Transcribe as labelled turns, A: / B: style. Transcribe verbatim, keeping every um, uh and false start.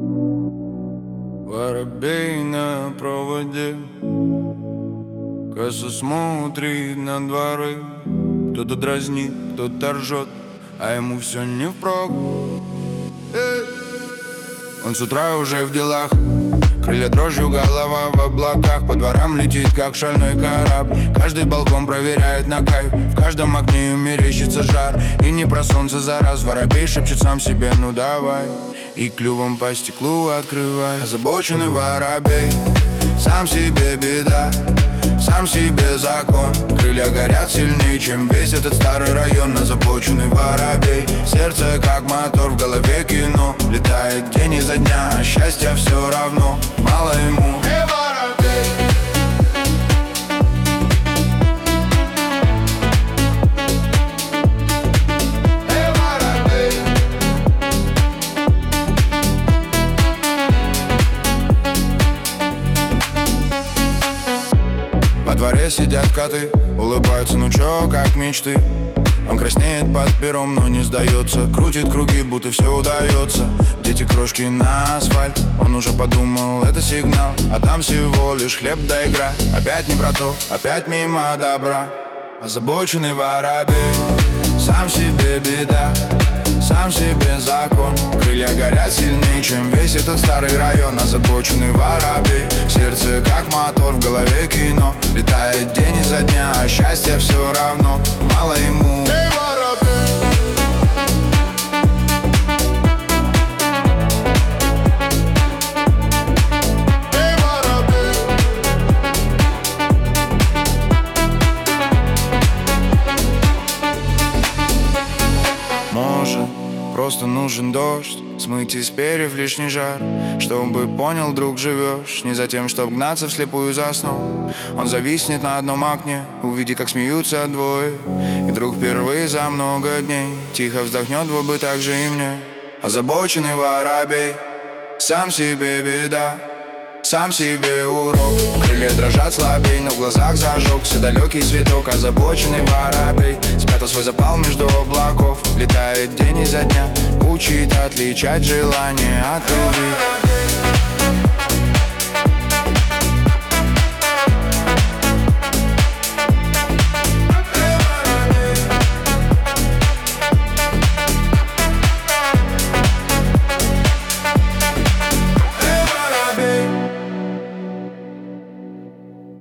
A: Воробей на проводе, косо смотрит на дворы. Кто-то дразнит, кто-то ржет, а ему все не впрок. Эй! Он с утра уже в делах, крылья дрожью, голова в облаках. По дворам летит, как шальной корабль. Каждый балкон проверяет на кайф, в каждом окне мерещится жар. И не про солнце за раз воробей шепчет сам себе: ну давай. И клювом по стеклу открывай. Озабоченный воробей, сам себе беда, сам себе закон. Крылья горят сильнее, чем весь этот старый район. Озабоченный воробей, сердце как мотор, в голове кино. Летает день изо дня, а счастья все равно мало ему. Эй, воробей! Эй, воробей! Во дворе сидят коты, улыбаются, ну чё, как мечты. Он краснеет под пером, но не сдается. Крутит круги, будто все удается. Дети крошки на асфальт, он уже подумал, это сигнал. А там всего лишь хлеб да игра. Опять не про то, опять мимо добра. Озабоченный воробей, сам себе беда, сам себе закон. Крылья горят сильнее, чем весь этот старый район. Озабоченный воробей, сердце как мотор, в голове кино. Летает день изо дня, а счастья все равно мало ему. Эй, воробей! Эй, воробей! Может, просто нужен дождь, смыть из перьев лишний жар, чтобы понял, друг, живешь не за тем, чтоб гнаться вслепую за сном. Он зависнет на одном окне, увидит, как смеются двое. И друг впервые за много дней тихо вздохнет, вот бы так же и мне. Озабоченный воробей, сам себе беда, сам себе урок. Крылья дрожат слабей, но в глазах зажегся далекий цветок. Озабоченный воробей спрятал свой запал между облаков. Летает день изо дня, учит отличать желание от любви.